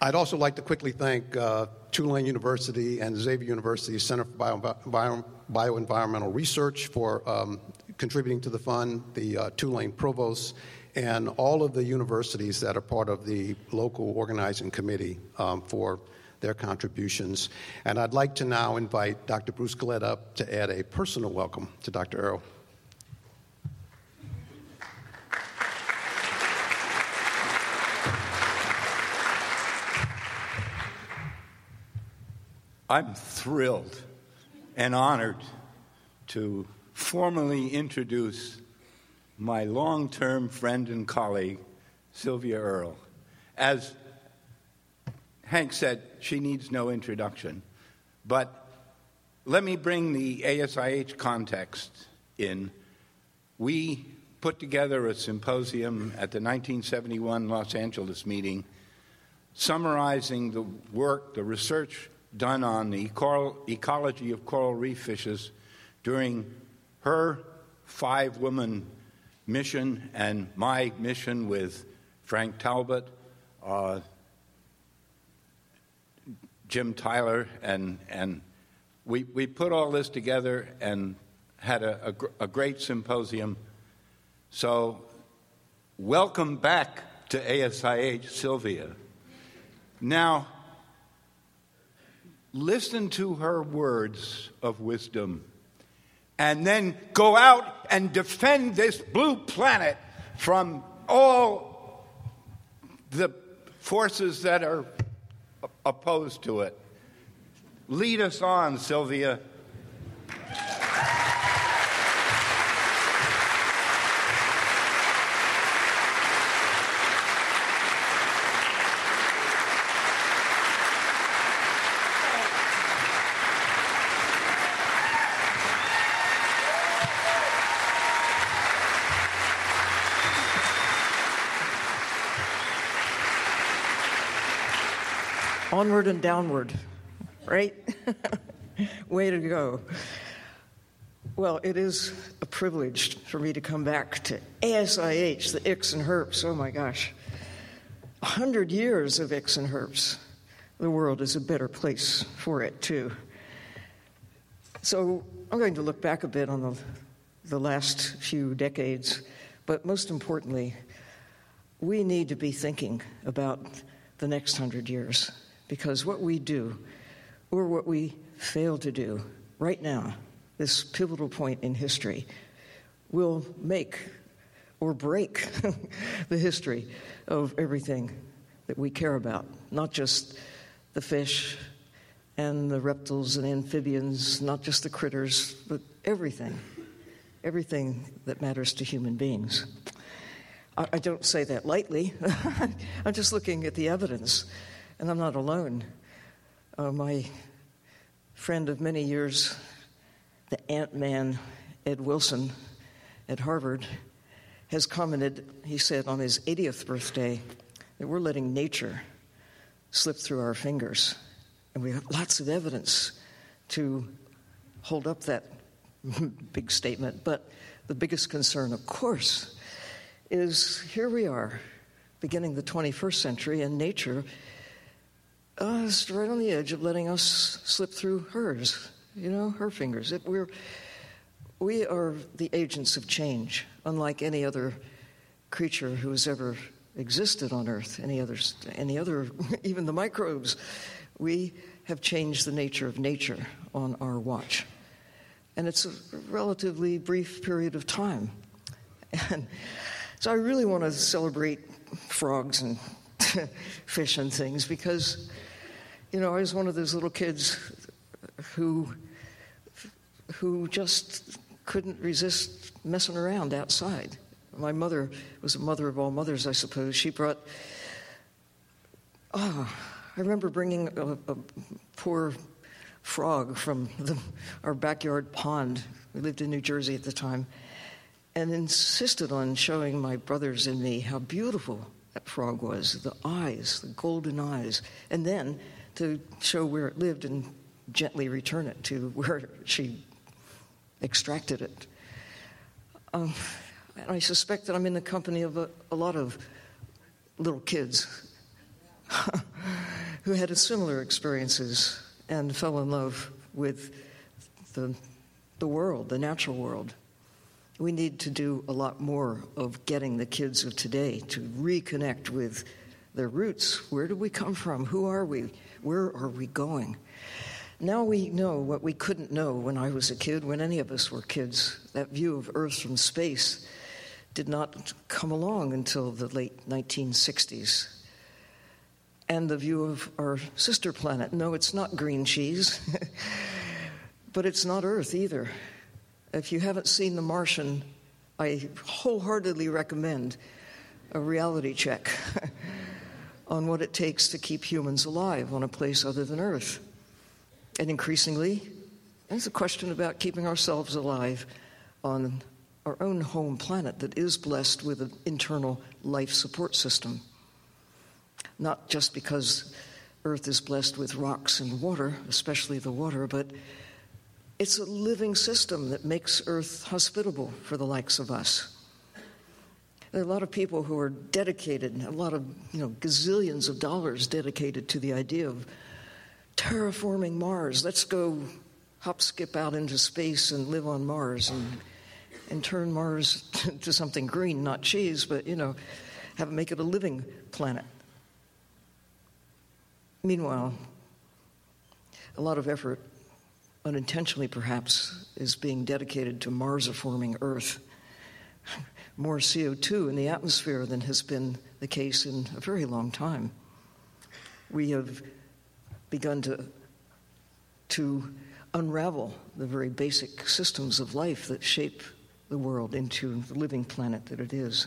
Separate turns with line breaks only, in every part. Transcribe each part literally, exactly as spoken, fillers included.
I'd also like to quickly thank uh, Tulane University and Xavier University Center for Bio, Bio, Bioenvironmental Research for um, contributing to the fund, the uh, Tulane Provost, and all of the universities that are part of the local organizing committee um, for their contributions. And I'd like to now invite Doctor Bruce Collette up to add a personal welcome to Doctor Earle.
I'm thrilled and honored to formally introduce my long-term friend and colleague, Sylvia Earle. As Hank said, she needs no introduction. But let me bring the A S I H context in. We put together a symposium at the nineteen seventy-one Los Angeles meeting summarizing the work, the research done on the coral, ecology of coral reef fishes during her five-woman mission and my mission with Frank Talbot, uh, Jim Tyler, and and we we put all this together and had a, a, a great symposium. So welcome back to A S I H, Sylvia. Now, listen to her words of wisdom, and then go out and defend this blue planet from all the forces that are opposed to it. Lead us on, Sylvia.
Onward and downward, right? Way to go. Well, it is a privilege for me to come back to A S I H, the I C S and HERPS. Oh, my gosh. A hundred years of I C S and HERPS. The world is a better place for it, too. So I'm going to look back a bit on the, the last few decades, but most importantly, we need to be thinking about the next hundred years. Because what we do, or what we fail to do right now, this pivotal point in history, will make or break the history of everything that we care about, not just the fish and the reptiles and amphibians, not just the critters, but everything, everything that matters to human beings. I, I don't say that lightly. I'm just looking at the evidence. And I'm not alone. Uh, my friend of many years, the Ant-Man, Ed Wilson, at Harvard, has commented, he said on his eightieth birthday, that we're letting nature slip through our fingers. And we have lots of evidence to hold up that big statement. But the biggest concern, of course, is here we are, beginning the twenty-first century, and nature Uh, it's right on the edge of letting us slip through hers, you know, her fingers. It, we're, we are the agents of change, unlike any other creature who has ever existed on Earth, any others, any other, even the microbes. We have changed the nature of nature on our watch. And it's a relatively brief period of time. And so I really want to celebrate frogs and fish and things because, you know, I was one of those little kids who who just couldn't resist messing around outside. My mother was a mother of all mothers, I suppose. She brought, oh, I remember bringing a, a poor frog from the, our backyard pond. We lived in New Jersey at the time, and insisted on showing my brothers and me how beautiful that frog was, the eyes, the golden eyes, and then to show where it lived and gently return it to where she extracted it. Um, and I suspect that I'm in the company of a, a lot of little kids. who had similar experiences and fell in love with the, the world, the natural world. We need to do a lot more of getting the kids of today to reconnect with their roots. Where do we come from? Who are we? Where are we going? Now we know what we couldn't know when I was a kid, when any of us were kids. That view of Earth from space did not come along until the late nineteen sixties. And the view of our sister planet. No, it's not green cheese, but it's not Earth either. If you haven't seen The Martian, I wholeheartedly recommend a reality check on what it takes to keep humans alive on a place other than Earth. And increasingly, it's a question about keeping ourselves alive on our own home planet that is blessed with an internal life support system. Not just because Earth is blessed with rocks and water, especially the water, but it's a living system that makes Earth hospitable for the likes of us. There are a lot of people who are dedicated, a lot of, you know, gazillions of dollars dedicated to the idea of terraforming Mars. Let's go hop, skip out into space and live on Mars and and turn Mars to something green, not cheese, but, you know, have make it a living planet. Meanwhile, a lot of effort, unintentionally perhaps, is being dedicated to Marsiforming Earth. More C O two in the atmosphere than has been the case in a very long time. We have begun to, to unravel the very basic systems of life that shape the world into the living planet that it is.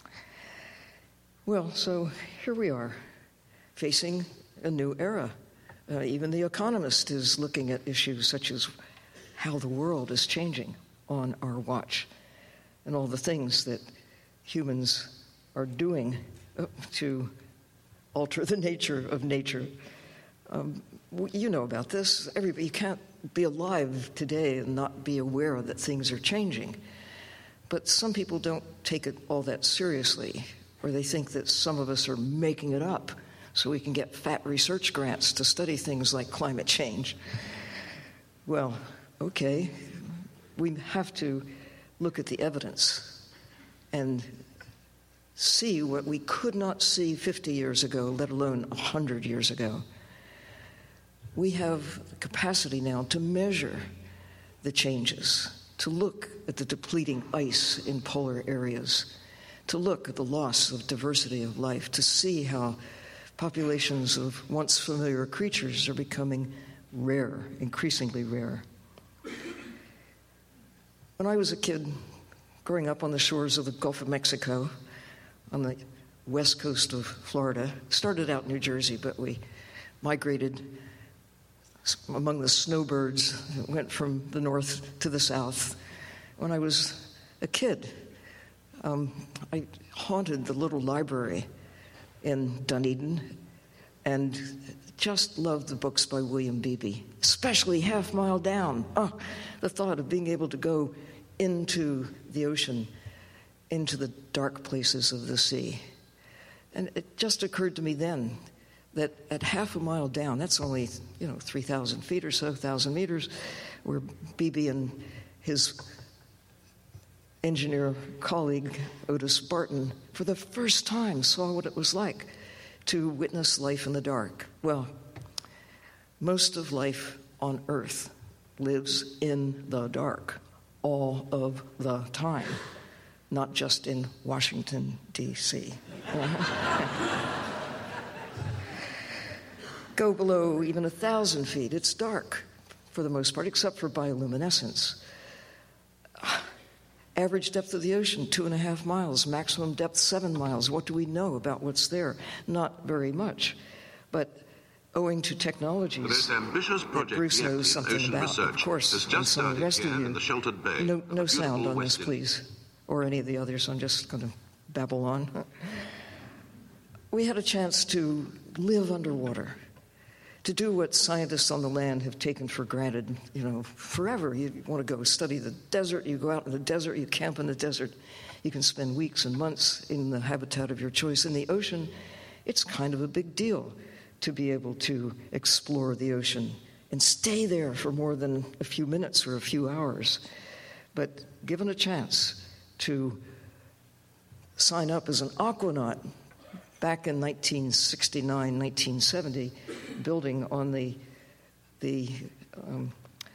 Well, so here we are, facing a new era. Uh, even The Economist is looking at issues such as how the world is changing on our watch and all the things that humans are doing uh, to alter the nature of nature. Um, you know about this. Everybody, you can't be alive today and not be aware that things are changing. But some people don't take it all that seriously, or they think that some of us are making it up so we can get fat research grants to study things like climate change. Well, okay, we have to look at the evidence and see what we could not see fifty years ago, let alone one hundred years ago. We have the capacity now to measure the changes, to look at the depleting ice in polar areas, to look at the loss of diversity of life, to see how populations of once familiar creatures are becoming rare, increasingly rare. When I was a kid, growing up on the shores of the Gulf of Mexico, on the west coast of Florida, started out in New Jersey, but we migrated among the snowbirds, went from the north to the south. When I was a kid, um, I haunted the little library in Dunedin and just loved the books by William Beebe, especially Half Mile Down. Oh, the thought of being able to go into the ocean, into the dark places of the sea. And it just occurred to me then that at half a mile down, that's only, you know, three thousand feet or so, one thousand meters, where Beebe and his engineer colleague, Otis Barton, for the first time saw what it was like to witness life in the dark. Well, most of life on Earth lives in the dark all of the time, not just in Washington, D C Go below even a thousand feet, it's dark for the most part, except for bioluminescence. Average depth of the ocean, two and a half miles. Maximum depth, seven miles. What do we know about what's there? Not very much. But owing to technologies
this ambitious project,
that Bruce knows something about, of course,
has just
and some of the rest of you,
in the sheltered bay,
no, no sound on this,
West
please, or any of the others. I'm just going to babble on. We had a chance to live underwater, to do what scientists on the land have taken for granted, you know, forever. You want to go study the desert, you go out in the desert, you camp in the desert. You can spend weeks and months in the habitat of your choice. In the ocean, it's kind of a big deal to be able to explore the ocean and stay there for more than a few minutes or a few hours. But given a chance to sign up as an aquanaut back in nineteen sixty-nine, nineteen seventy, building on the the um,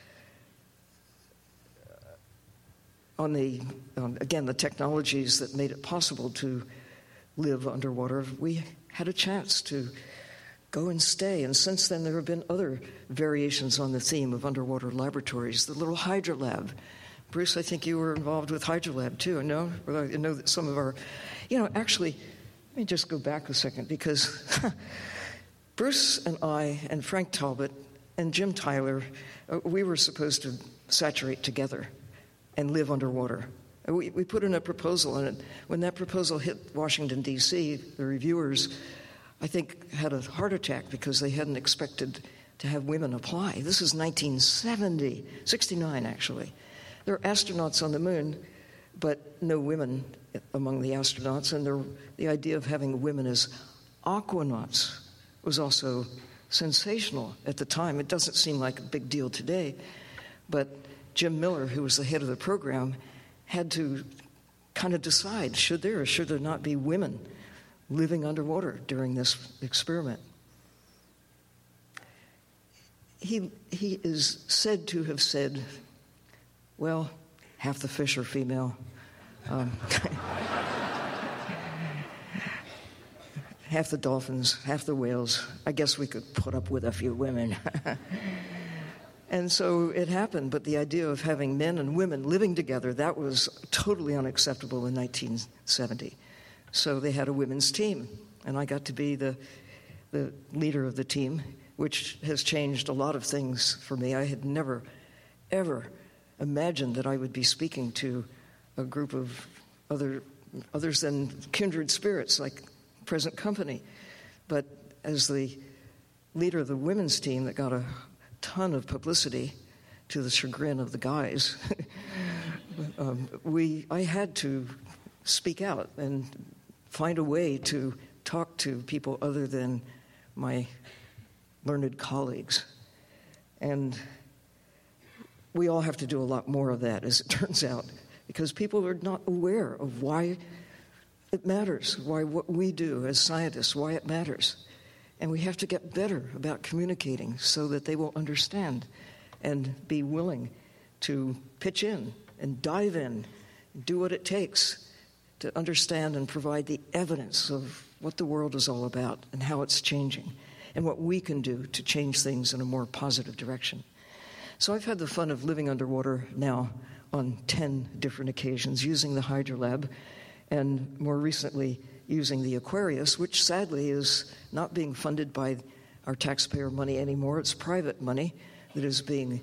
on the um, again the technologies that made it possible to live underwater, we had a chance to go and stay. And since then, there have been other variations on the theme of underwater laboratories. The little Hydrolab. Bruce, I think you were involved with Hydrolab too. No, I know that some of our, you know, actually, let me just go back a second, because Bruce and I and Frank Talbot and Jim Tyler, uh, we were supposed to saturate together and live underwater. We, we put in a proposal, and when that proposal hit Washington, D C, the reviewers, I think, had a heart attack because they hadn't expected to have women apply. This is nineteen seventy, sixty-nine actually. There are astronauts on the moon, but no women among the astronauts, and there, the idea of having women as aquanauts was also sensational at the time. It doesn't seem like a big deal today, but Jim Miller, who was the head of the program, had to kind of decide, should there or should there not be women living underwater during this experiment. He, he is said to have said, well, half the fish are female. Um, half the dolphins, half the whales. I guess we could put up with a few women. And so it happened, but the idea of having men and women living together, that was totally unacceptable in nineteen seventy. So they had a women's team, and I got to be the the leader of the team, which has changed a lot of things for me. I had never, ever imagined that I would be speaking to a group of other others than kindred spirits like present company. But as the leader of the women's team that got a ton of publicity to the chagrin of the guys, um, we I had to speak out and find a way to talk to people other than my learned colleagues. And we all have to do a lot more of that, as it turns out, because people are not aware of why it matters, why what we do as scientists, why it matters. And we have to get better about communicating so that they will understand and be willing to pitch in and dive in, and do what it takes to understand and provide the evidence of what the world is all about and how it's changing and what we can do to change things in a more positive direction. So I've had the fun of living underwater now on ten different occasions using the Hydrolab, and more recently using the Aquarius, which sadly is not being funded by our taxpayer money anymore. It's private money that is being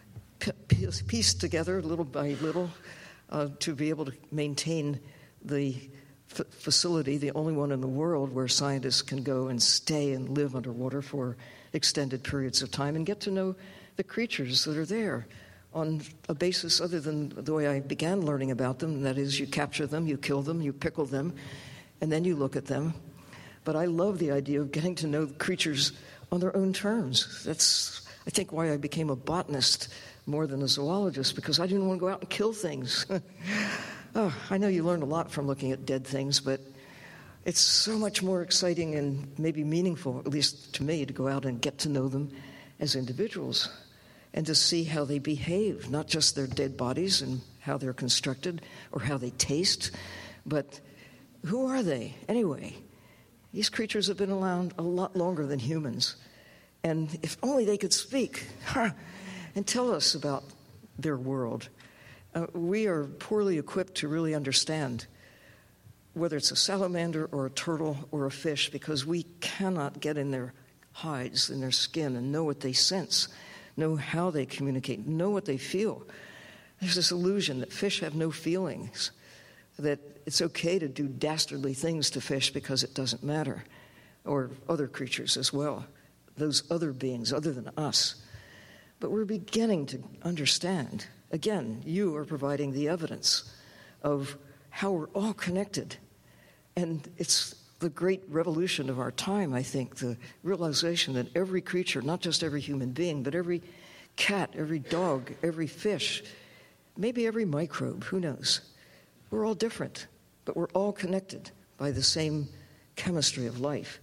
pieced together little by little uh, to be able to maintain the f- facility, the only one in the world where scientists can go and stay and live underwater for extended periods of time and get to know the creatures that are there on a basis other than the way I began learning about them. That is, you capture them, you kill them, you pickle them, and then you look at them. But I love the idea of getting to know creatures on their own terms. That's, I think, why I became a botanist more than a zoologist, because I didn't want to go out and kill things. Oh, I know you learn a lot from looking at dead things, but it's so much more exciting and maybe meaningful, at least to me, to go out and get to know them as individuals and to see how they behave, not just their dead bodies and how they're constructed or how they taste, but who are they anyway? These creatures have been around a lot longer than humans. And if only they could speak and tell us about their world. Uh, we are poorly equipped to really understand whether it's a salamander or a turtle or a fish, because we cannot get in their hides, in their skin, and know what they sense, know how they communicate, know what they feel. There's this illusion that fish have no feelings, that it's okay to do dastardly things to fish because it doesn't matter, or other creatures as well, those other beings other than us. But we're beginning to understand. Again, you are providing the evidence of how we're all connected. And it's the great revolution of our time, I think, the realization that every creature, not just every human being, but every cat, every dog, every fish, maybe every microbe, who knows? We're all different, but we're all connected by the same chemistry of life.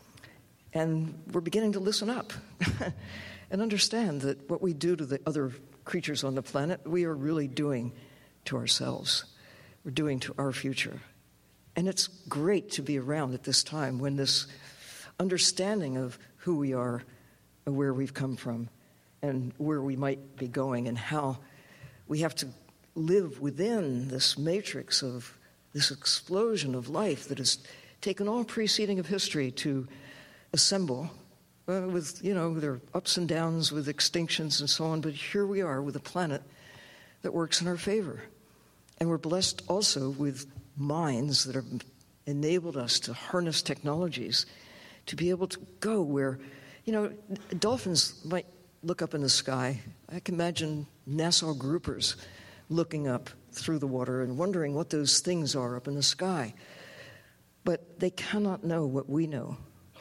And we're beginning to listen up and understand that what we do to the other creatures on the planet, we are really doing to ourselves. We're doing to our future. And it's great to be around at this time when this understanding of who we are and where we've come from and where we might be going and how we have to live within this matrix of this explosion of life that has taken all preceding of history to assemble uh, with, you know, their ups and downs with extinctions and so on. But here we are with a planet that works in our favor. And we're blessed also with minds that have enabled us to harness technologies to be able to go where, you know, dolphins might look up in the sky. I can imagine Nassau groupers looking up through the water and wondering what those things are up in the sky. But they cannot know what we know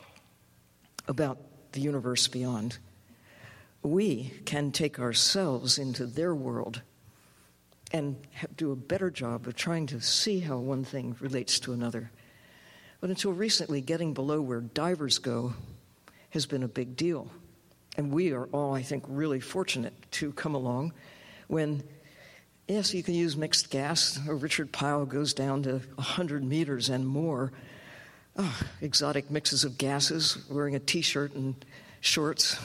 about the universe beyond. We can take ourselves into their world and do a better job of trying to see how one thing relates to another. But until recently, getting below where divers go has been a big deal. And we are all, I think, really fortunate to come along when, yes, you can use mixed gas. Richard Pyle goes down to one hundred meters and more. Oh, exotic mixes of gases, wearing a T-shirt and shorts,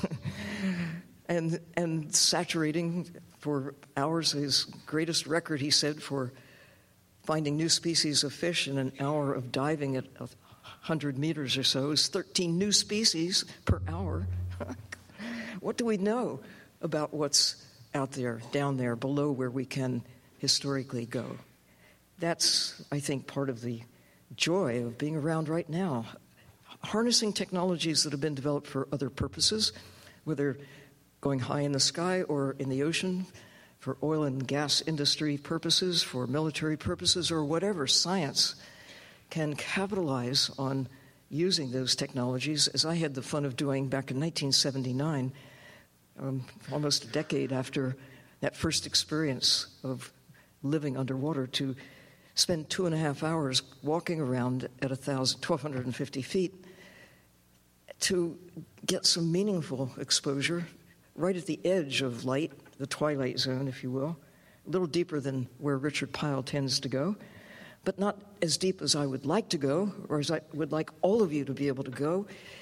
and and saturating for hours. His greatest record, he said, for finding new species of fish in an hour of diving at one hundred meters or so is thirteen new species per hour. What do we know about what's out there, down there, below where we can historically go? That's, I think, part of the joy of being around right now. Harnessing technologies that have been developed for other purposes, whether going high in the sky or in the ocean, for oil and gas industry purposes, for military purposes, or whatever, science can capitalize on using those technologies, as I had the fun of doing back in nineteen seventy-nine, um, almost a decade after that first experience of living underwater, to spend two and a half hours walking around at twelve fifty feet to get some meaningful exposure right at the edge of light, the twilight zone, if you will, a little deeper than where Richard Pyle tends to go, but not as deep as I would like to go, or as I would like all of you to be able to go.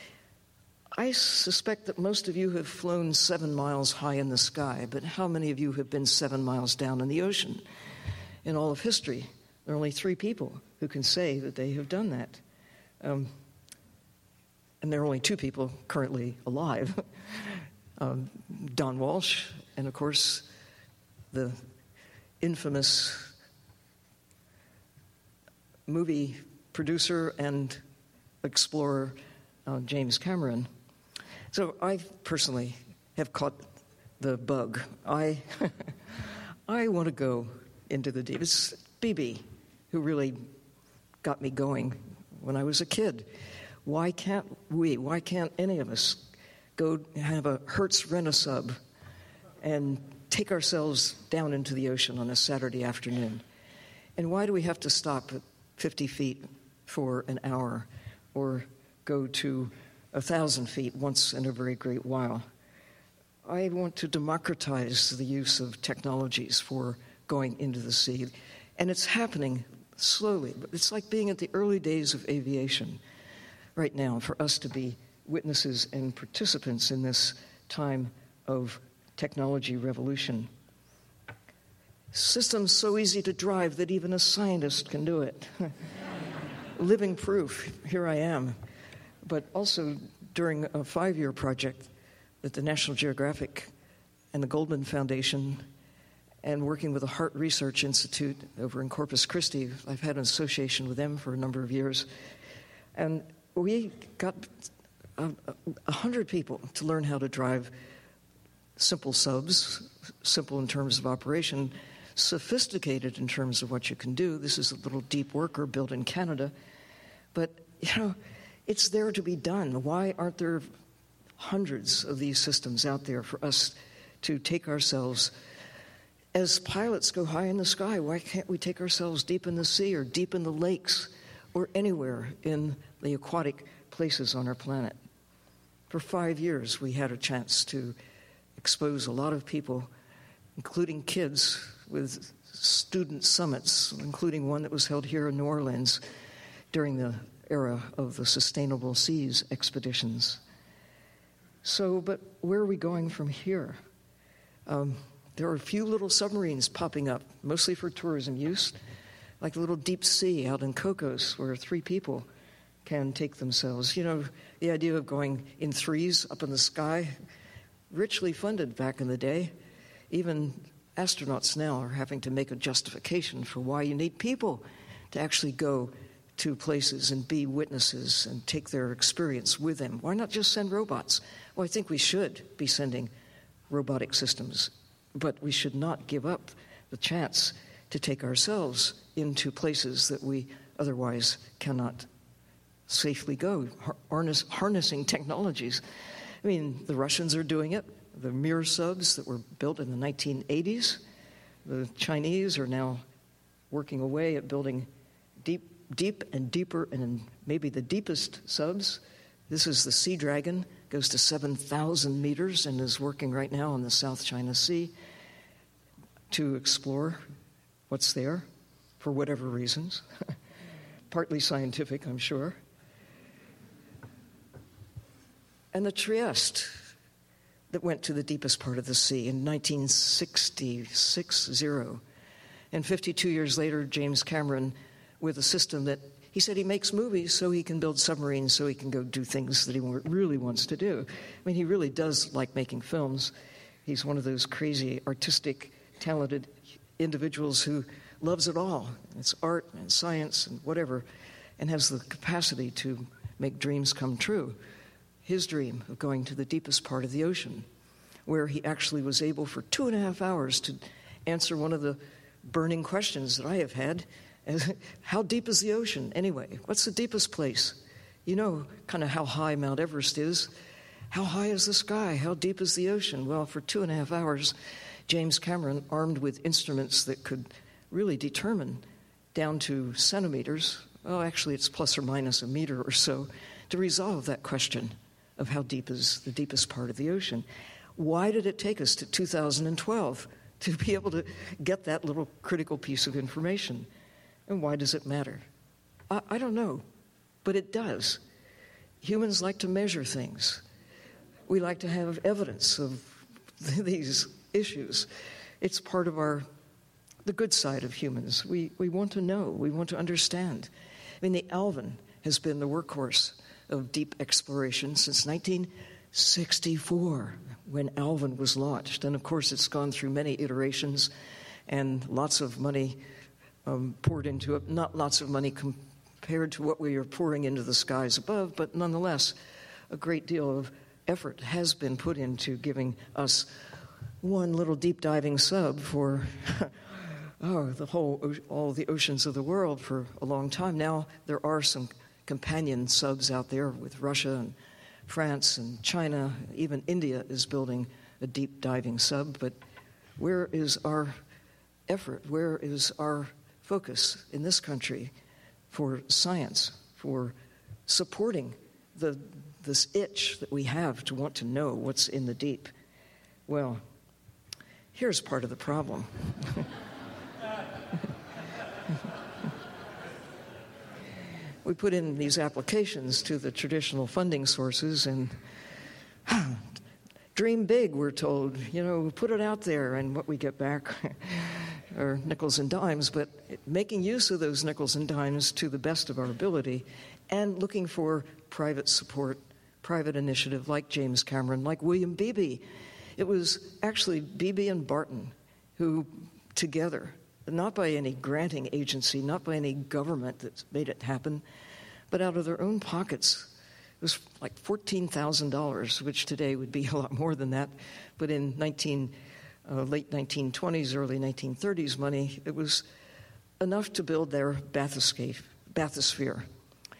I suspect that most of you have flown seven miles high in the sky, but how many of you have been seven miles down in the ocean? In all of history, there are only three people who can say that they have done that. Um, and there are only two people currently alive. um, Don Walsh, and of course, the infamous movie producer and explorer, uh, James Cameron. So I personally have caught the bug. I, I want to go into the deep. It's B B who really got me going when I was a kid. Why can't we, why can't any of us go have a Hertz rent-a-sub and take ourselves down into the ocean on a Saturday afternoon? And why do we have to stop at fifty feet for an hour or go to one thousand feet once in a very great while? I want to democratize the use of technologies for going into the sea. And it's happening slowly, but it's like being at the early days of aviation right now for us to be witnesses and participants in this time of technology revolution. Systems so easy to drive that even a scientist can do it. Living proof, here I am. But also during a five-year project that the National Geographic and the Goldman Foundation and working with the Heart Research Institute over in Corpus Christi, I've had an association with them for a number of years. And we got a, a hundred people to learn how to drive simple subs, simple in terms of operation, sophisticated in terms of what you can do. This is a little deep worker built in Canada. But you know, it's there to be done. Why aren't there hundreds of these systems out there for us to take ourselves? As pilots go high in the sky, why can't we take ourselves deep in the sea or deep in the lakes or anywhere in the aquatic places on our planet? For five years, we had a chance to expose a lot of people, including kids, with student summits, including one that was held here in New Orleans during the era of the Sustainable Seas expeditions. So, but where are we going from here? Um, there are a few little submarines popping up, mostly for tourism use, like a little deep sea out in Cocos, where three people can take themselves. You know, the idea of going in threes up in the sky, richly funded back in the day. Even astronauts now are having to make a justification for why you need people to actually go to places and be witnesses and take their experience with them. Why not just send robots? Well, I think we should be sending robotic systems, but we should not give up the chance to take ourselves into places that we otherwise cannot safely go, harness, harnessing technologies. I mean, the Russians are doing it. The Mir subs that were built in the nineteen eighties. The Chinese are now working away at building deep, deep and deeper, and maybe the deepest subs. This is the Sea Dragon, goes to seven thousand meters and is working right now in the South China Sea to explore what's there for whatever reasons. Partly scientific, I'm sure. And the Trieste that went to the deepest part of the sea in nineteen sixty-six. And fifty-two years later, James Cameron, with a system that he said he makes movies so he can build submarines so he can go do things that he really wants to do. I mean, he really does like making films. He's one of those crazy, artistic, talented individuals who loves it all. It's art and science and whatever, and has the capacity to make dreams come true. His dream of going to the deepest part of the ocean, where he actually was able for two and a half hours to answer one of the burning questions that I have had. As, how deep is the ocean anyway? What's the deepest place? You know kind of how high Mount Everest is. How high is the sky? How deep is the ocean? Well, for two and a half hours, James Cameron, armed with instruments that could really determine down to centimeters, well, actually it's plus or minus a meter or so, to resolve that question of how deep is the deepest part of the ocean. Why did it take us to two thousand twelve to be able to get that little critical piece of information? And why does it matter? I, I don't know, but it does. Humans like to measure things. We like to have evidence of these issues. It's part of our, the good side of humans. We, we want to know. We want to understand. I mean, the Alvin has been the workhorse of deep exploration since nineteen sixty-four, when Alvin was launched. And of course, it's gone through many iterations and lots of money um, poured into it. Not lots of money compared to what we are pouring into the skies above, but nonetheless, a great deal of effort has been put into giving us one little deep diving sub for oh, the whole, all the oceans of the world for a long time. Now there are some companion subs out there with Russia and France and China. Even India is building a deep diving sub. But where is our effort? Where is our focus in this country for science, for supporting the this itch that we have to want to know what's in the deep? Well, here's part of the problem. We put in these applications to the traditional funding sources and dream big, we're told. You know, put it out there, and what we get back are nickels and dimes, but making use of those nickels and dimes to the best of our ability and looking for private support, private initiative like James Cameron, like William Beebe. It was actually Beebe and Barton who together, not by any granting agency, not by any government that made it happen, but out of their own pockets. It was like fourteen thousand dollars, which today would be a lot more than that. But in nineteen, uh, late nineteen twenties, early nineteen thirties money, it was enough to build their bathysphere. bathysphere.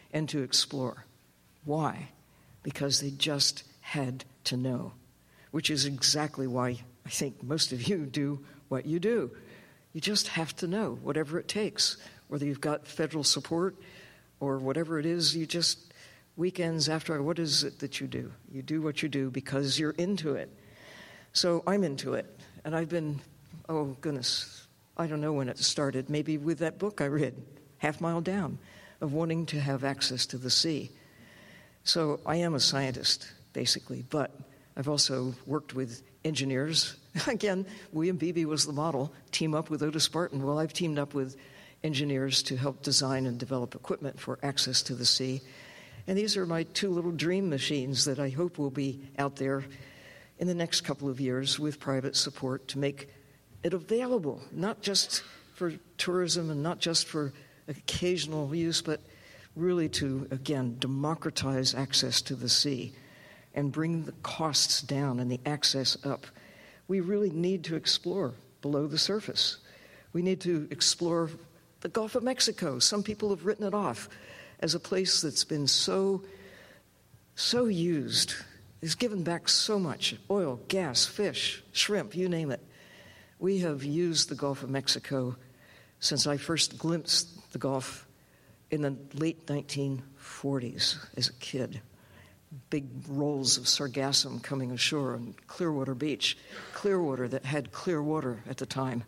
and to explore. Why? Because they just had to know, which is exactly why I think most of you do what you do. You just have to know, whatever it takes, whether you've got federal support or whatever it is. You just, weekends after, what is it that you do? You do what you do because you're into it. So I'm into it, and I've been, oh goodness, I don't know when it started, maybe with that book I read, Half Mile Down, of wanting to have access to the sea. So I am a scientist, basically, but I've also worked with engineers. Again, William Beebe was the model, team up with Otis Spartan. Well, I've teamed up with engineers to help design and develop equipment for access to the sea. And these are my two little dream machines that I hope will be out there in the next couple of years with private support to make it available, not just for tourism and not just for occasional use, but really to, again, democratize access to the sea and bring the costs down and the access up. We really need to explore below the surface. We need to explore the Gulf of Mexico. Some people have written it off as a place that's been so, so used. It's given back so much: oil, gas, fish, shrimp, you name it. We have used the Gulf of Mexico since I first glimpsed the Gulf in the late nineteen forties as a kid. Big rolls of sargassum coming ashore on Clearwater Beach. Clearwater that had clear water at the time.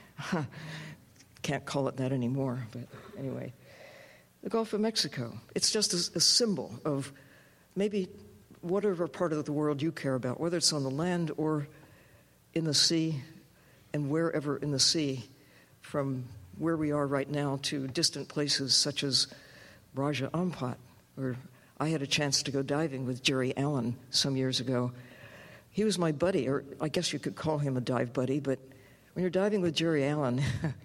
Can't call it that anymore, but anyway. The Gulf of Mexico, it's just a, a symbol of maybe whatever part of the world you care about, whether it's on the land or in the sea, and wherever in the sea, from where we are right now to distant places such as Raja Ampat, where I had a chance to go diving with Jerry Allen some years ago. He was my buddy, or I guess you could call him a dive buddy, but when you're diving with Jerry Allen,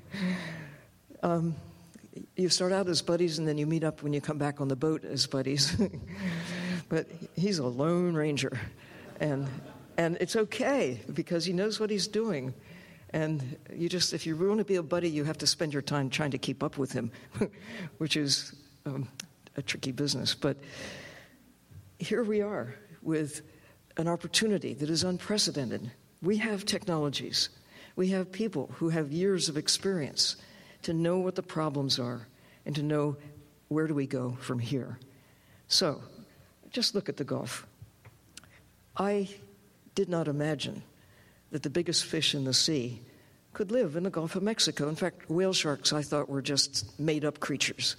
um, you start out as buddies and then you meet up when you come back on the boat as buddies. But he's a lone ranger, and and it's okay because he knows what he's doing. And you just, if you want to be a buddy, you have to spend your time trying to keep up with him, which is um, a tricky business. But here we are with an opportunity that is unprecedented. We have technologies. We have people who have years of experience to know what the problems are and to know where do we go from here. So just look at the Gulf. I did not imagine that the biggest fish in the sea could live in the Gulf of Mexico. In fact, whale sharks I thought were just made-up creatures.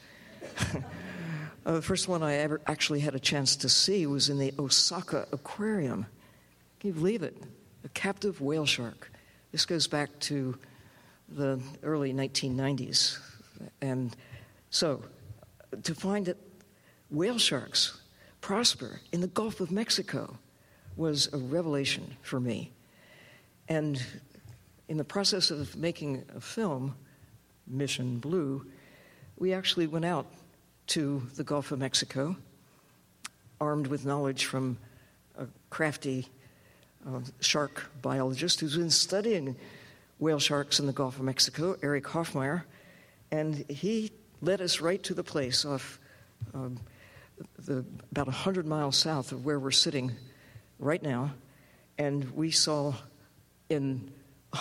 uh, the first one I ever actually had a chance to see was in the Osaka Aquarium. Can you believe it? A captive whale shark. This goes back to the early nineteen nineties. And so, to find that whale sharks prosper in the Gulf of Mexico was a revelation for me. And in the process of making a film, Mission Blue, we actually went out to the Gulf of Mexico, armed with knowledge from a crafty uh, shark biologist who's been studying whale sharks in the Gulf of Mexico, Eric Hoffmeyer, and he led us right to the place off um, the, about one hundred miles south of where we're sitting right now, and we saw in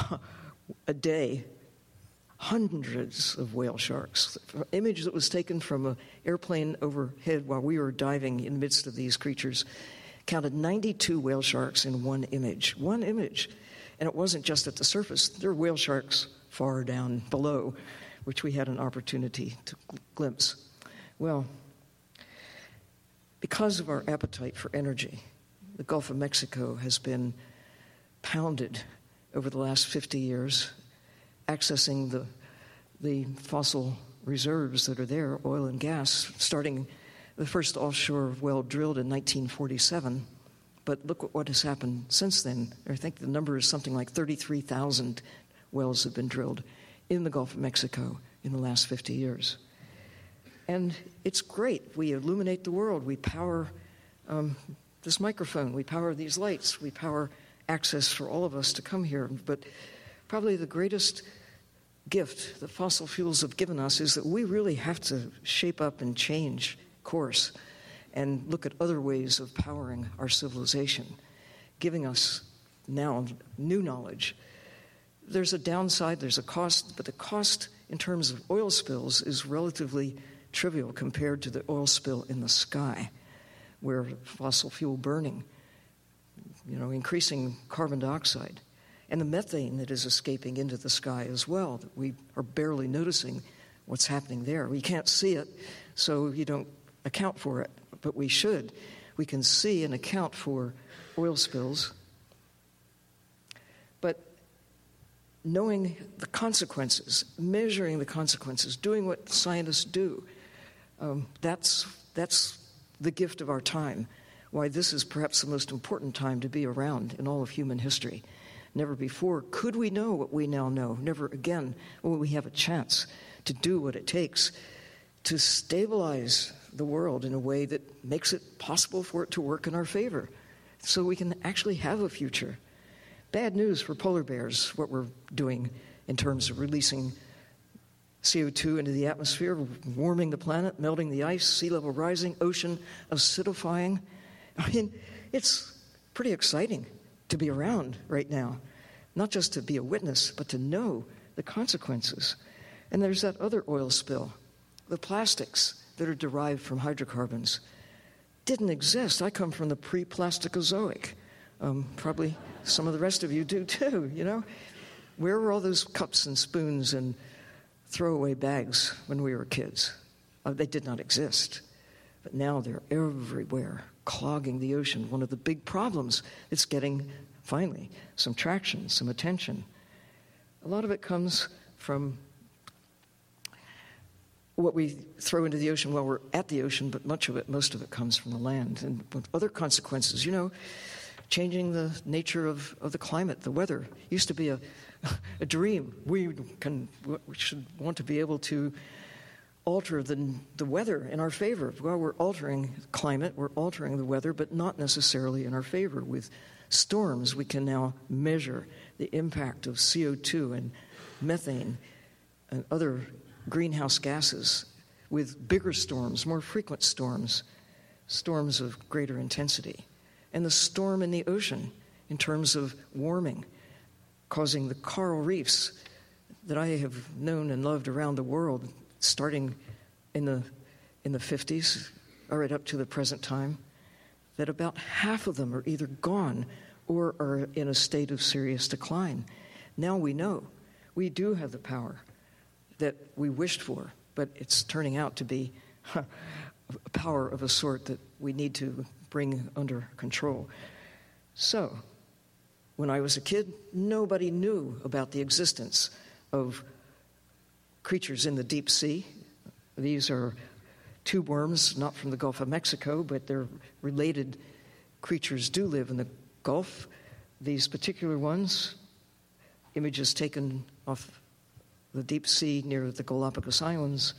a day hundreds of whale sharks. An image that was taken from an airplane overhead while we were diving in the midst of these creatures counted ninety-two whale sharks in one image. One image. And it wasn't just at the surface. There were whale sharks far down below, which we had an opportunity to glimpse. Well, because of our appetite for energy, the Gulf of Mexico has been pounded over the last fifty years, accessing the the fossil reserves that are there, oil and gas, starting the first offshore well drilled in nineteen forty-seven. But look at what has happened since then. I think the number is something like thirty-three thousand wells have been drilled in the Gulf of Mexico in the last fifty years. And it's great. We illuminate the world. We power um, this microphone. We power these lights. We power access for all of us to come here. But probably the greatest gift that fossil fuels have given us is that we really have to shape up and change course and look at other ways of powering our civilization, giving us now new knowledge. There's a downside, there's a cost, but the cost in terms of oil spills is relatively trivial compared to the oil spill in the sky, where fossil fuel burning, you know, increasing carbon dioxide, and the methane that is escaping into the sky as well, that we are barely noticing what's happening there. We can't see it, so you don't account for it, but we should. We can see and account for oil spills, but knowing the consequences, measuring the consequences, doing what scientists do, um, that's that's the gift of our time. Why this is perhaps the most important time to be around in all of human history. Never before could we know what we now know. Never again will we have a chance to do what it takes to stabilize the world in a way that makes it possible for it to work in our favor, so we can actually have a future. Bad news for polar bears, what we're doing in terms of releasing C O two into the atmosphere, warming the planet, melting the ice, sea level rising, ocean acidifying. I mean, it's pretty exciting to be around right now, not just to be a witness, but to know the consequences. And there's that other oil spill, the plastics that are derived from hydrocarbons. Didn't exist. I come from the pre-Plasticozoic. Um, probably some of the rest of you do too, you know? Where were all those cups and spoons and throwaway bags when we were kids? Uh, they did not exist. But now they're everywhere, clogging the ocean. One of the big problems that's getting, finally, some traction, some attention. A lot of it comes from what we throw into the ocean while we're at the ocean, but much of it, most of it comes from the land. And with other consequences, you know, changing the nature of, of the climate, the weather. Used to be a, a dream. We can we should want to be able to alter the, the weather in our favor. Well, we're altering climate, we're altering the weather, but not necessarily in our favor. With storms, we can now measure the impact of C O two and methane and other greenhouse gases. With bigger storms, more frequent storms, storms of greater intensity. And the storm in the ocean in terms of warming, causing the coral reefs that I have known and loved around the world, starting in the in the fifties, right up to the present time, that about half of them are either gone or are in a state of serious decline. Now we know we do have the power that we wished for, but it's turning out to be a power of a sort that we need to bring under control. So, when I was a kid, nobody knew about the existence of creatures in the deep sea. These are tube worms, not from the Gulf of Mexico, but they're related creatures do live in the Gulf. These particular ones, images taken off the deep sea near the Galapagos Islands,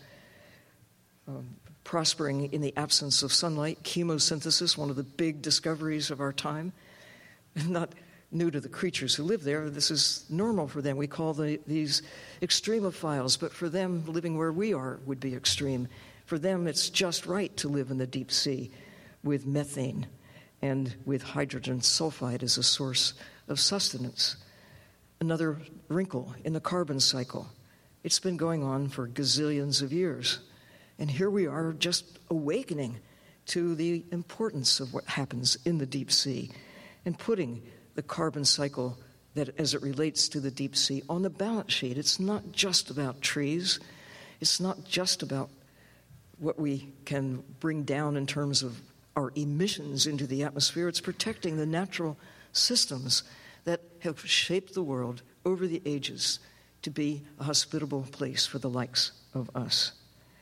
um, prospering in the absence of sunlight, chemosynthesis, one of the big discoveries of our time. Not new to the creatures who live there. This is normal for them. We call the, these extremophiles, but for them, living where we are would be extreme. For them, it's just right to live in the deep sea with methane and with hydrogen sulfide as a source of sustenance. Another wrinkle in the carbon cycle. It's been going on for gazillions of years. And here we are just awakening to the importance of what happens in the deep sea and putting the carbon cycle that as it relates to the deep sea on the balance sheet. It's not just about trees. It's not just about what we can bring down in terms of our emissions into the atmosphere. It's protecting the natural systems that have shaped the world over the ages to be a hospitable place for the likes of us.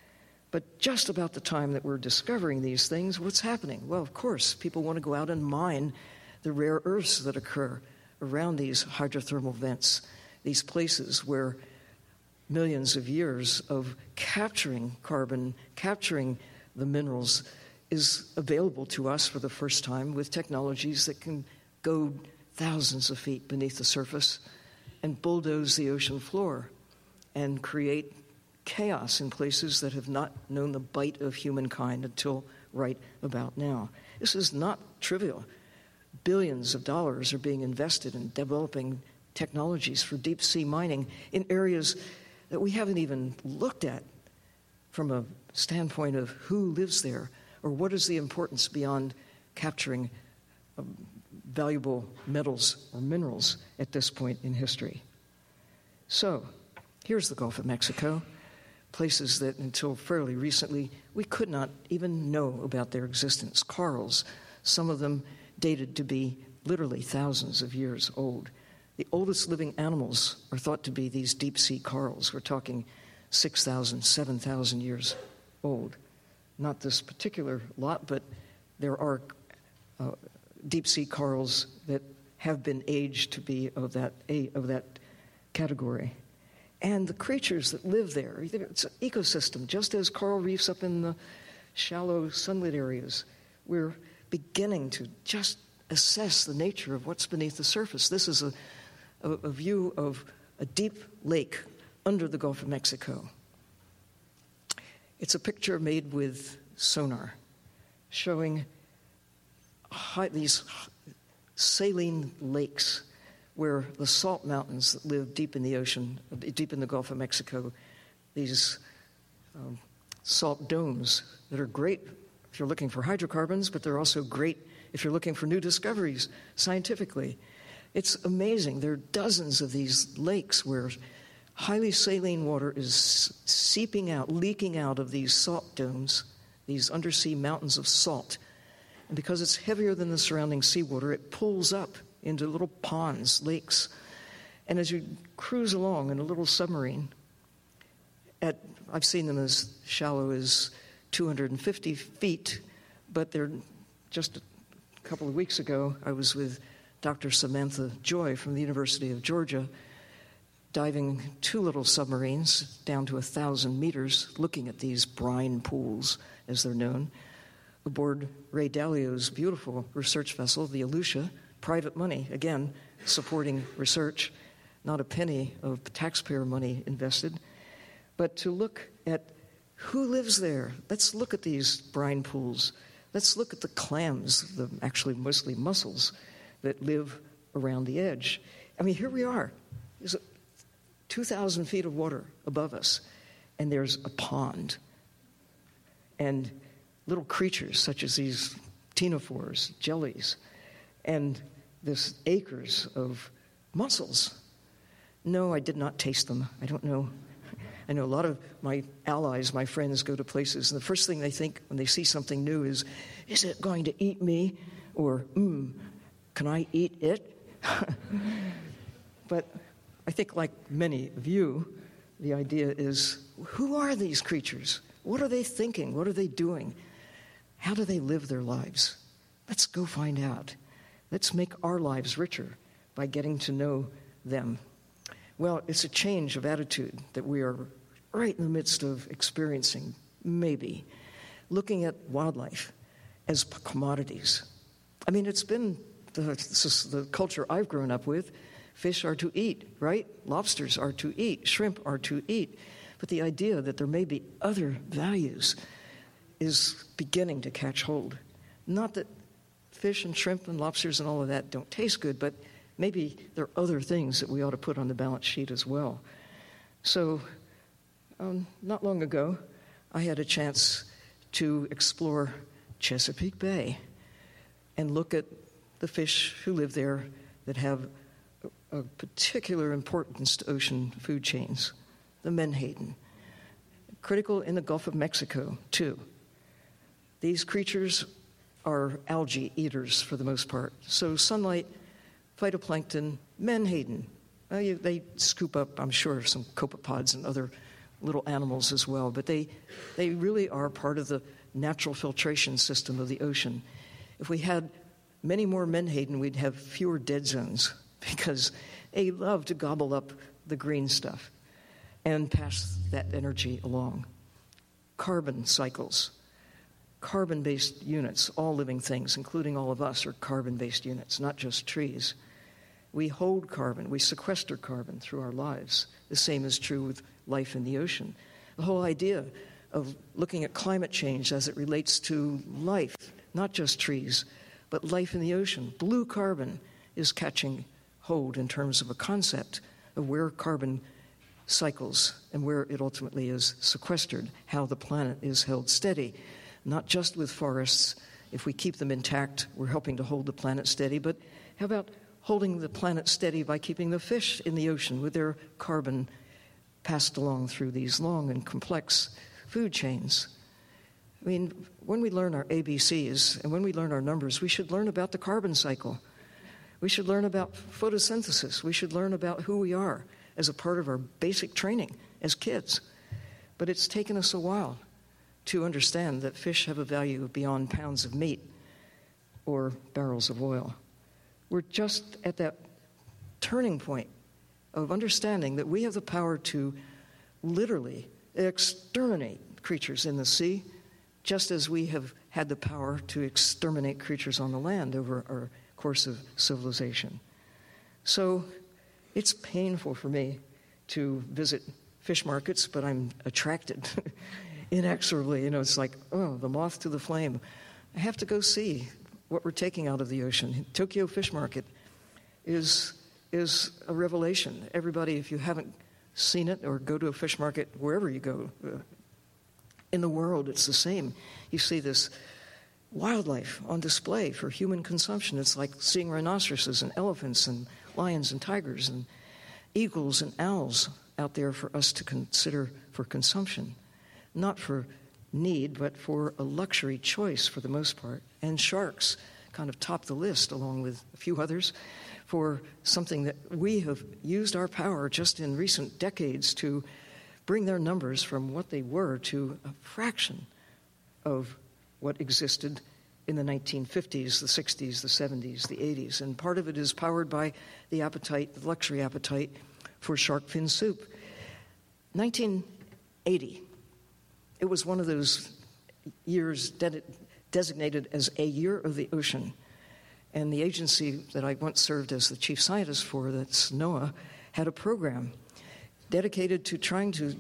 But just about the time that we're discovering these things, what's happening? Well, of course, people want to go out and mine the rare earths that occur around these hydrothermal vents, these places where millions of years of capturing carbon, capturing the minerals is available to us for the first time with technologies that can go thousands of feet beneath the surface and bulldoze the ocean floor and create chaos in places that have not known the bite of humankind until right about now. This is not trivial. Billions of dollars are being invested in developing technologies for deep sea mining in areas that we haven't even looked at from a standpoint of who lives there or what is the importance beyond capturing um, valuable metals or minerals at this point in history. So, here's the Gulf of Mexico, places that until fairly recently we could not even know about their existence. Corals, some of them dated to be literally thousands of years old. The oldest living animals are thought to be these deep-sea corals. We're talking six thousand, seven thousand years old. Not this particular lot, but there are uh, deep-sea corals that have been aged to be of that, of that category. And the creatures that live there, it's an ecosystem, just as coral reefs up in the shallow sunlit areas. We're beginning to just assess the nature of what's beneath the surface. This is a, a, a view of a deep lake under the Gulf of Mexico. It's a picture made with sonar showing high, these saline lakes where the salt mountains that live deep in the ocean, deep in the Gulf of Mexico, these um, salt domes that are great if you're looking for hydrocarbons, but they're also great if you're looking for new discoveries scientifically. It's amazing. There are dozens of these lakes where highly saline water is seeping out, leaking out of these salt domes, these undersea mountains of salt. And because it's heavier than the surrounding seawater, it pulls up into little ponds, lakes. And as you cruise along in a little submarine, at I've seen them as shallow as two hundred fifty feet, but they're just a couple of weeks ago, I was with Doctor Samantha Joy from the University of Georgia, diving two little submarines down to a thousand meters, looking at these brine pools, as they're known, aboard Ray Dalio's beautiful research vessel, the Aleutian, private money, again, supporting research, not a penny of taxpayer money invested, but to look at who lives there. Let's look at these brine pools. Let's look at the clams, the actually mostly mussels, that live around the edge. I mean, here we are. There's two thousand feet of water above us, and there's a pond. And little creatures such as these ctenophores, jellies, and this acres of mussels. No, I did not taste them. I don't know. I know a lot of my allies, my friends, go to places, and the first thing they think when they see something new is, is it going to eat me? Or, mm, can I eat it? But I think like many of you, the idea is, who are these creatures? What are they thinking? What are they doing? How do they live their lives? Let's go find out. Let's make our lives richer by getting to know them. Well, it's a change of attitude that we are right in the midst of experiencing, maybe. Looking at wildlife as commodities. I mean, it's been the, this is the culture I've grown up with. Fish are to eat, right? Lobsters are to eat. Shrimp are to eat. But the idea that there may be other values is beginning to catch hold. Not that fish and shrimp and lobsters and all of that don't taste good, but maybe there are other things that we ought to put on the balance sheet as well. So, um, not long ago, I had a chance to explore Chesapeake Bay and look at the fish who live there that have a, a particular importance to ocean food chains, the menhaden. Critical in the Gulf of Mexico, too. These creatures are algae eaters for the most part. So sunlight, phytoplankton, menhaden. Uh, you, they scoop up, I'm sure, some copepods and other little animals as well, but they, they really are part of the natural filtration system of the ocean. If we had many more menhaden, we'd have fewer dead zones because they love to gobble up the green stuff and pass that energy along. Carbon cycles. Carbon-based units, all living things, including all of us, are carbon-based units, not just trees. We hold carbon, we sequester carbon through our lives. The same is true with life in the ocean. the whole idea of looking at climate change as it relates to life, not just trees, but life in the ocean. Blue carbon is catching hold in terms of a concept of where carbon cycles and where it ultimately is sequestered, how the planet is held steady, not just with forests. If we keep them intact, we're helping to hold the planet steady, but how about holding the planet steady by keeping the fish in the ocean with their carbon passed along through these long and complex food chains? I mean, when we learn our A B Cs and when we learn our numbers, we should learn about the carbon cycle. We should learn about photosynthesis. We should learn about who we are as a part of our basic training as kids. But it's taken us a while to understand that fish have a value beyond pounds of meat or barrels of oil. We're just at that turning point of understanding that we have the power to literally exterminate creatures in the sea, just as we have had the power to exterminate creatures on the land over our course of civilization. So it's painful for me to visit fish markets, but I'm attracted inexorably. You know, it's like, oh, the moth to the flame. I have to go see what we're taking out of the ocean. Tokyo Fish Market is is a revelation. Everybody, if you haven't seen it or go to a fish market wherever you go uh, in the world, it's the same. You see this wildlife on display for human consumption. It's like seeing rhinoceroses and elephants and lions and tigers and eagles and owls out there for us to consider for consumption, not for need, but for a luxury choice for the most part. And sharks kind of top the list along with a few others for something that we have used our power just in recent decades to bring their numbers from what they were to a fraction of what existed in the nineteen fifties, the sixties, the seventies, the eighties. And part of it is powered by the appetite, the luxury appetite for shark fin soup. nineteen eighty, it was one of those years de- designated as a year of the ocean. And the agency that I once served as the chief scientist for, that's NOAA, had a program dedicated to trying to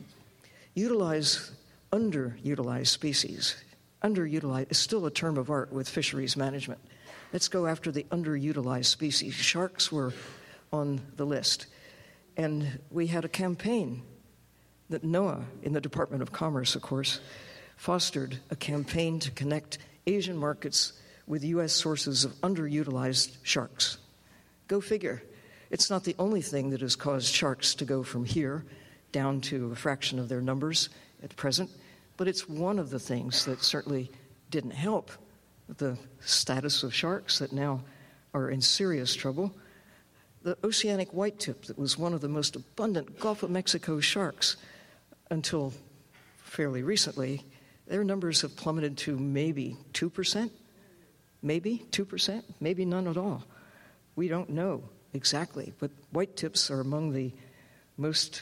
utilize underutilized species. Underutilized is still a term of art with fisheries management. Let's go after the underutilized species. Sharks were on the list. And we had a campaign that NOAA, in the Department of Commerce, of course, fostered a campaign to connect Asian markets with U S sources of underutilized sharks. Go figure. It's not the only thing that has caused sharks to go from here down to a fraction of their numbers at present, but it's one of the things that certainly didn't help the status of sharks that now are in serious trouble. The oceanic white-tip, that was one of the most abundant Gulf of Mexico sharks until fairly recently, their numbers have plummeted to maybe two percent, maybe two percent, maybe none at all. We don't know exactly, but white tips are among the most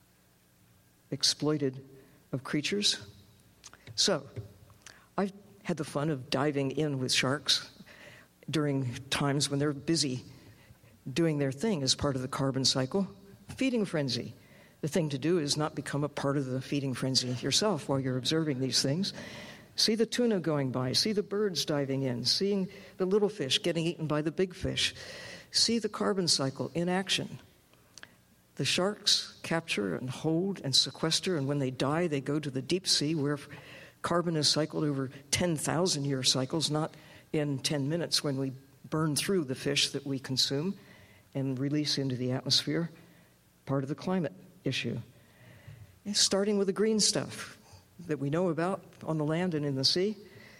exploited of creatures. So, I've had the fun of diving in with sharks during times when they're busy doing their thing as part of the carbon cycle. Feeding frenzy. The thing to do is not become a part of the feeding frenzy yourself while you're observing these things. See the tuna going by, see the birds diving in, seeing the little fish getting eaten by the big fish. See the carbon cycle in action. The sharks capture and hold and sequester, and when they die, they go to the deep sea where carbon is cycled over ten thousand year cycles, not in ten minutes when we burn through the fish that we consume and release into the atmosphere, part of the climate issue. And starting with the green stuff that we know about on the land and in the sea,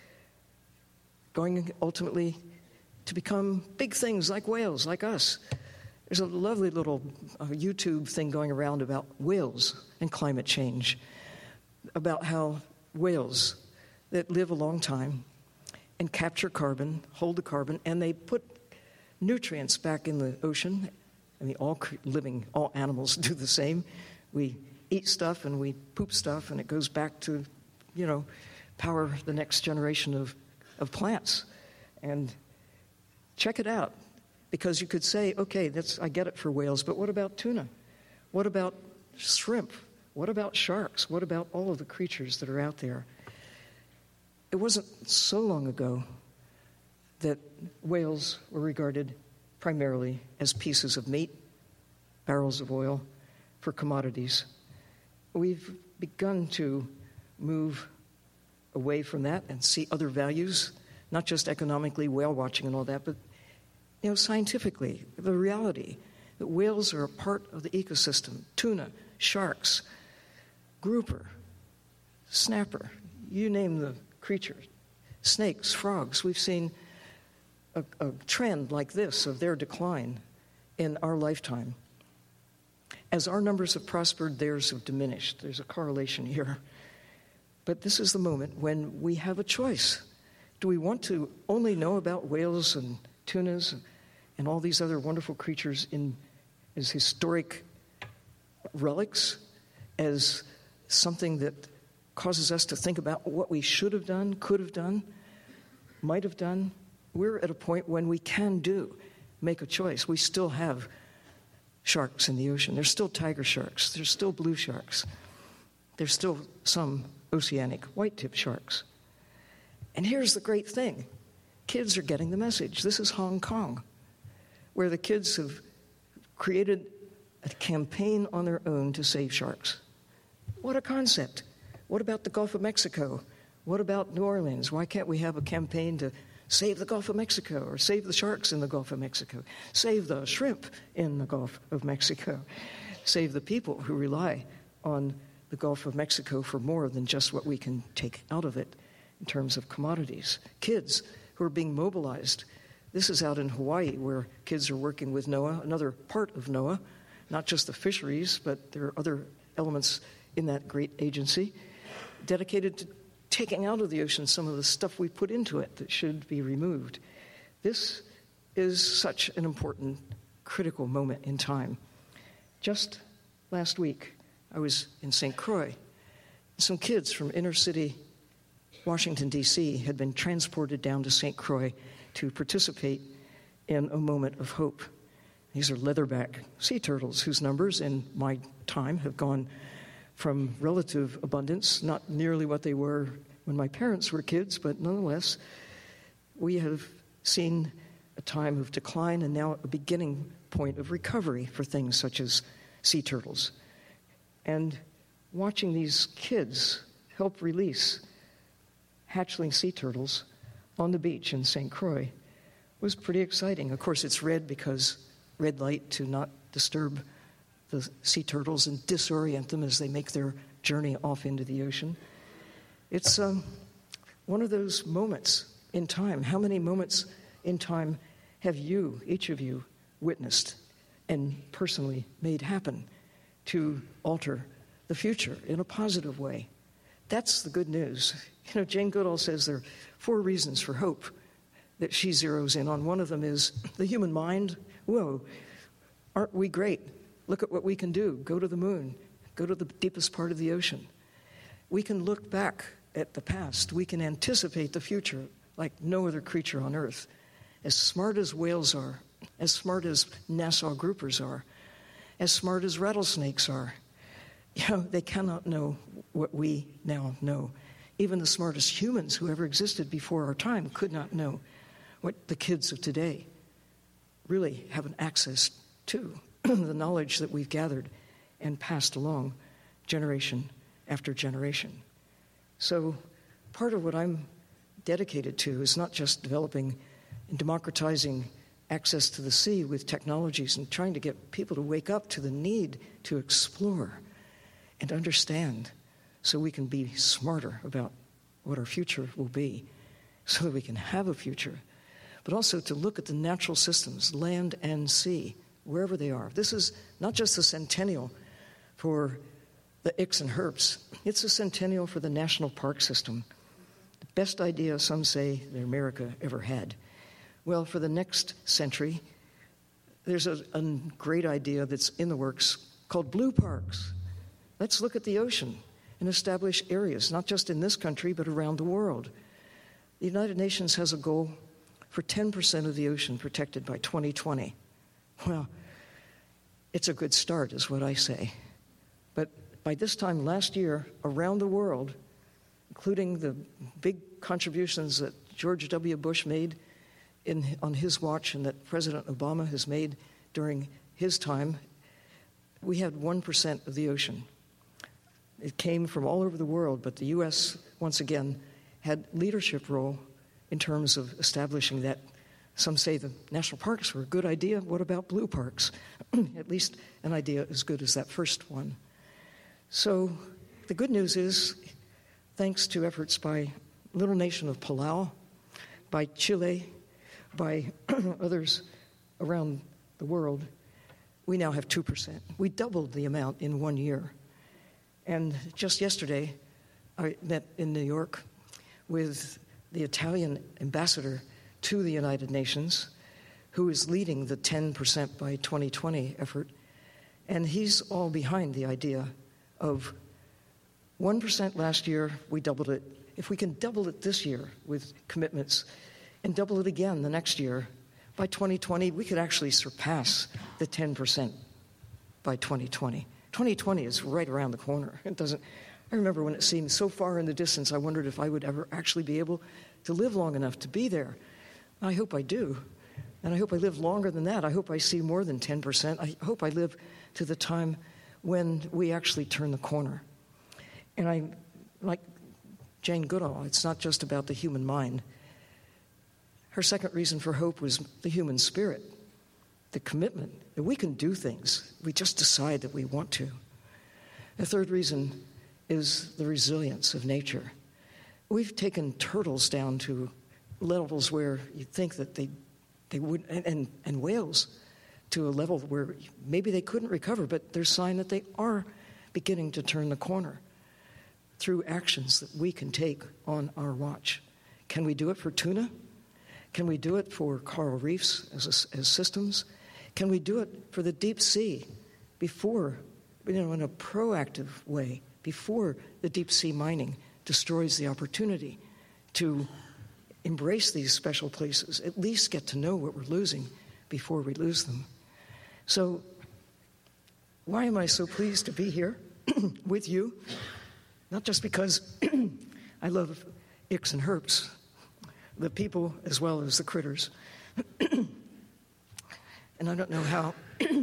going ultimately to become big things like whales, like us. There's a lovely little uh, YouTube thing going around about whales and climate change, about how whales that live a long time and capture carbon, hold the carbon, and they put nutrients back in the ocean. I mean, all living, all animals do the same. We eat stuff and we poop stuff, and it goes back to, you know, power the next generation of, of plants. And check it out, because you could say, okay, that's I get it for whales, but what about tuna? What about shrimp? What about sharks? What about all of the creatures that are out there? It wasn't so long ago that whales were regarded primarily as pieces of meat, barrels of oil for commodities. We've begun to move away from that and see other values, not just economically, whale watching and all that, but you know, scientifically, the reality that whales are a part of the ecosystem. Tuna, sharks, grouper, snapper, you name the creature. Snakes, frogs. We've seen a, a trend like this of their decline in our lifetime. As our numbers have prospered, theirs have diminished. There's a correlation here. But this is the moment when we have a choice. Do we want to only know about whales and tunas and all these other wonderful creatures in as historic relics, as something that causes us to think about what we should have done, could have done, might have done? We're at a point when we can do, make a choice. We still have sharks in the ocean. There's still tiger sharks. There's still blue sharks. There's still some oceanic white-tip sharks. And here's the great thing. Kids are getting the message. This is Hong Kong, where the kids have created a campaign on their own to save sharks. What a concept. What about the Gulf of Mexico? What about New Orleans? Why can't we have a campaign to save the Gulf of Mexico, or save the sharks in the Gulf of Mexico, save the shrimp in the Gulf of Mexico, save the people who rely on the Gulf of Mexico for more than just what we can take out of it in terms of commodities. Kids who are being mobilized. This is out in Hawaii, where kids are working with NOAA, another part of NOAA, not just the fisheries, but there are other elements in that great agency dedicated to taking out of the ocean some of the stuff we put into it that should be removed. This is such an important, critical moment in time. Just last week, I was in Saint Croix. Some kids from inner city Washington, D C had been transported down to Saint Croix to participate in a moment of hope. These are leatherback sea turtles whose numbers in my time have gone from relative abundance, not nearly what they were when my parents were kids, but nonetheless, we have seen a time of decline and now a beginning point of recovery for things such as sea turtles. And watching these kids help release hatchling sea turtles on the beach in Saint Croix was pretty exciting. Of course, it's red because red light to not disturb the sea turtles and disorient them as they make their journey off into the ocean. It's um, one of those moments in time. How many moments in time have you, each of you, witnessed and personally made happen to alter the future in a positive way? That's the good news. You know, Jane Goodall says there are four reasons for hope that she zeroes in on. One of them is the human mind. Whoa, aren't we great? Look at what we can do. Go to the moon. Go to the deepest part of the ocean. We can look back at the past. We can anticipate the future like no other creature on Earth. As smart as whales are, as smart as Nassau groupers are, as smart as rattlesnakes are, you know, they cannot know what we now know. Even the smartest humans who ever existed before our time could not know what the kids of today really have an access to, the knowledge that we've gathered and passed along generation after generation. So part of what I'm dedicated to is not just developing and democratizing access to the sea with technologies and trying to get people to wake up to the need to explore and understand so we can be smarter about what our future will be, so that we can have a future, but also to look at the natural systems, land and sea, wherever they are. This is not just a centennial for the Icks and Herps. It's a centennial for the national park system. The best idea, some say, that America ever had. Well, for the next century, there's a, a great idea that's in the works called blue parks. Let's look at the ocean and establish areas, not just in this country, but around the world. The United Nations has a goal for ten percent of the ocean protected by twenty twenty. Well, it's a good start, is what I say. But by this time last year, around the world, including the big contributions that George W. Bush made in, on his watch and that President Obama has made during his time, we had one percent of the ocean. It came from all over the world, but the U S, once again, had leadership role in terms of establishing that. Some say the national parks were a good idea. What about blue parks? At least an idea as good as that first one. So the good news is, thanks to efforts by little nation of Palau, by Chile, by others around the world, we now have two percent. We doubled the amount in one year. And just yesterday, I met in New York with the Italian ambassador to the United Nations, who is leading the ten percent by twenty twenty effort. And he's all behind the idea of one percent last year, we doubled it. If we can double it this year with commitments and double it again the next year, by twenty twenty, we could actually surpass the ten percent by twenty twenty. twenty twenty is right around the corner. It doesn't. I remember when it seemed so far in the distance, I wondered if I would ever actually be able to live long enough to be there. I hope I do. And I hope I live longer than that. I hope I see more than ten percent. I hope I live to the time when we actually turn the corner. And I, like Jane Goodall, it's not just about the human mind. Her second reason for hope was the human spirit, the commitment that we can do things. We just decide that we want to. The third reason is the resilience of nature. We've taken turtles down to levels where you think that they they would, and, and, and whales to a level where maybe they couldn't recover, but there's sign that they are beginning to turn the corner through actions that we can take on our watch. Can we do it for tuna? Can we do it for coral reefs as, a, as systems? Can we do it for the deep sea before, you know, in a proactive way, before the deep sea mining destroys the opportunity to embrace these special places, at least get to know what we're losing before we lose them? So why am I so pleased to be here with you? Not just because I love icks and herps, the people as well as the critters. And I don't know how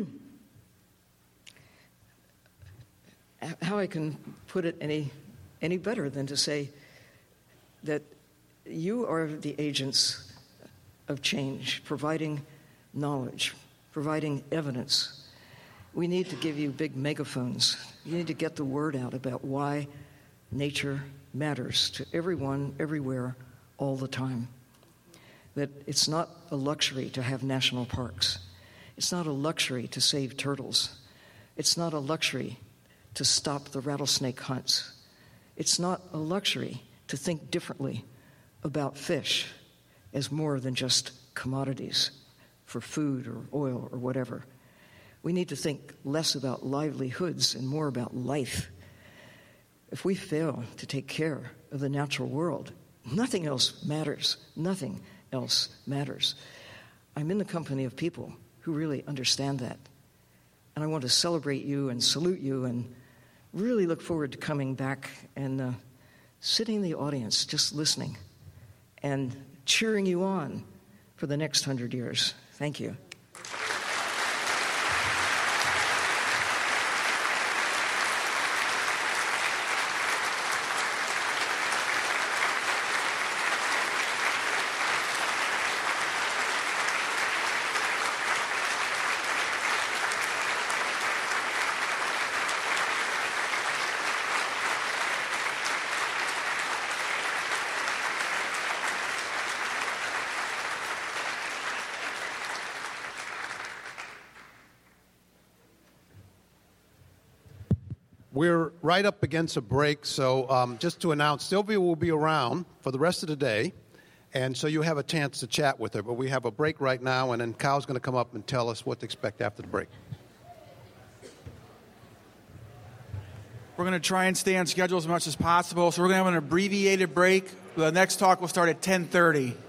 how I can put it any any better than to say that you are the agents of change, providing knowledge, providing evidence. We need to give you big megaphones. You need to get the word out about why nature matters to everyone, everywhere, all the time. That it's not a luxury to have national parks. It's not a luxury to save turtles. It's not a luxury to stop the rattlesnake hunts. It's not a luxury to think differently about fish as more than just commodities for food or oil or whatever. We need to think less about livelihoods and more about life. If we fail to take care of the natural world, nothing else matters. Nothing else matters. I'm in the company of people who really understand that. And I want to celebrate you and salute you and really look forward to coming back and uh, sitting in the audience, just listening and cheering you on for the next hundred years. Thank you.
We're right up against a break, so um, just to announce, Sylvia will be around for the rest of the day, and so you have a chance to chat with her. But we have a break right now, and then Kyle's going to come up and tell us what to expect after the break.
We're going to try and stay on schedule as much as possible, so we're going to have an abbreviated break. The next talk will start at ten thirty.